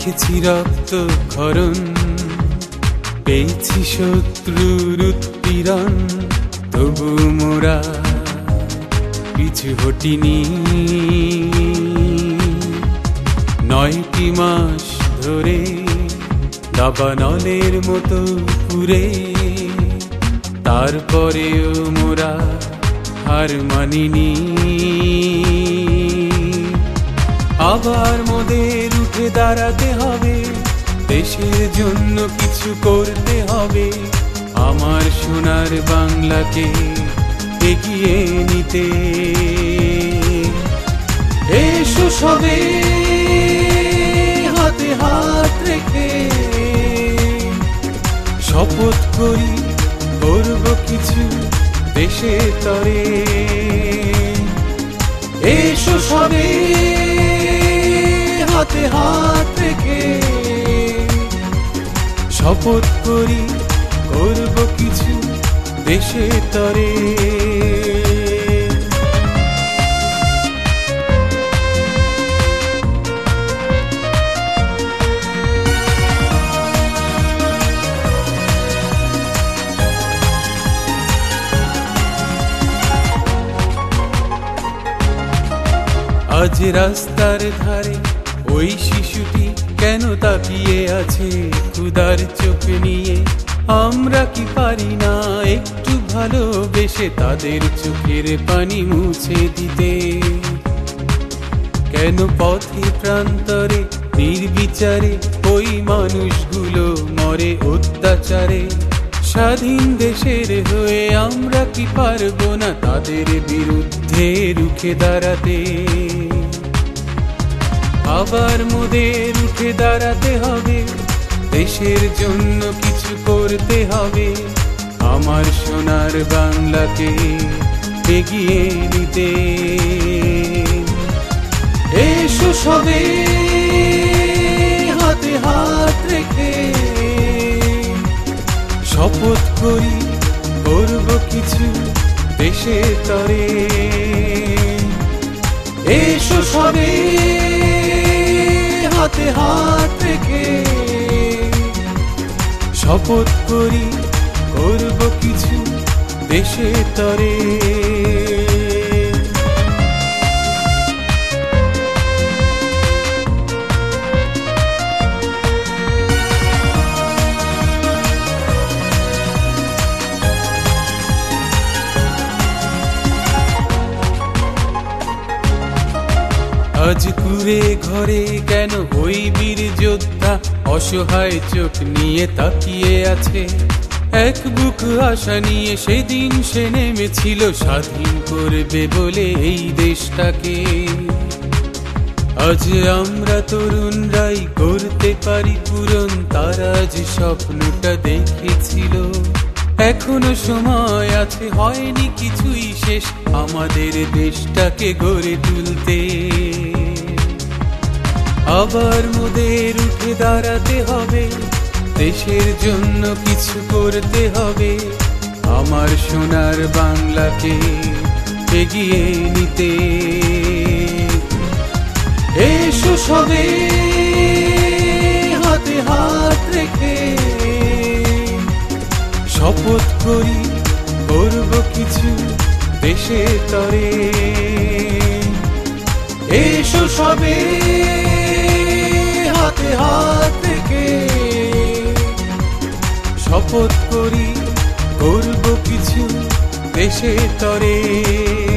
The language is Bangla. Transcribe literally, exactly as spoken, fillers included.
দেখেছি রক্ত ক্ষরণ, পেয়েছি শত্রুর উৎপীড়ন, তবু মোরা পিছু হটিনি। নয়টি মাস ধরে দাবানলের মতো পুরে, তারপরেও মোরা হার মানিনি। আবার মোদের উঠে দাঁড়াতে হবে, দেশের জন্য কিছু করতে হবে, আমার সোনার বাংলাকে এগিয়ে নিতে। এসো সবে হাতে হাত রেখে শপথ করি করব কিছু দেশের তরে। এসো সবে হাতে হাত রেখে শপথ করি করব কিছু দেশের তরে। আজ রাস্তার ধারে ওই শিশুটি কেন তাকিয়ে আছে ক্ষুধার চোখ নিয়ে? আমরা কি পারি না একটু ভালোবেসে তাদের চোখের পানি মুছে দিতে? কেন পথে প্রান্তরে নির্বিচারে ওই মানুষগুলো মরে অত্যাচারে? স্বাধীন দেশের হয়ে আমরা কি পারবো না তাদের বিরুদ্ধে রুখে দাঁড়াতে? আবার মোদের উঠে দাঁড়াতে হবে, দেশের জন্য কিছু করতে হবে, আমার সোনার বাংলাকে এগিয়ে নিতে। এসো সবে হাতে হাত রেখে শপথ করি করব কিছু দেশের তরে। এসো সবে হাতে হাত রেখে শপথ করি করব কিছু দেশের তরে। আজ কুরে ঘরে কেন ওই বীর যোদ্ধা অসহায় চোখ নিয়ে তাকিয়ে আছে? এক বুক আশা নিয়ে সেদিন সে নেমেছিল স্বাধীন করবে বলে এই দেশটাকে। আজ আমরা তরুণরাই করতে পারি পূরণ তারা যে স্বপ্নটা দেখেছিল। এখনো সময় আছে, হয়নি কিছুই শেষ আমাদের দেশটাকে গড়ে তুলতে। আবার মোদের উঠে দাঁড়াতে হবে, দেশের জন্য কিছু করতে হবে, আমার সোনার বাংলাকে এগিয়ে নিতে। এসো সবে হাতে হাত রেখে শপথ করি করব কিছু দেশের তরে। এসো সবে হাতে হাত রেখে শপথ করি করব কিছু দেশের তরে।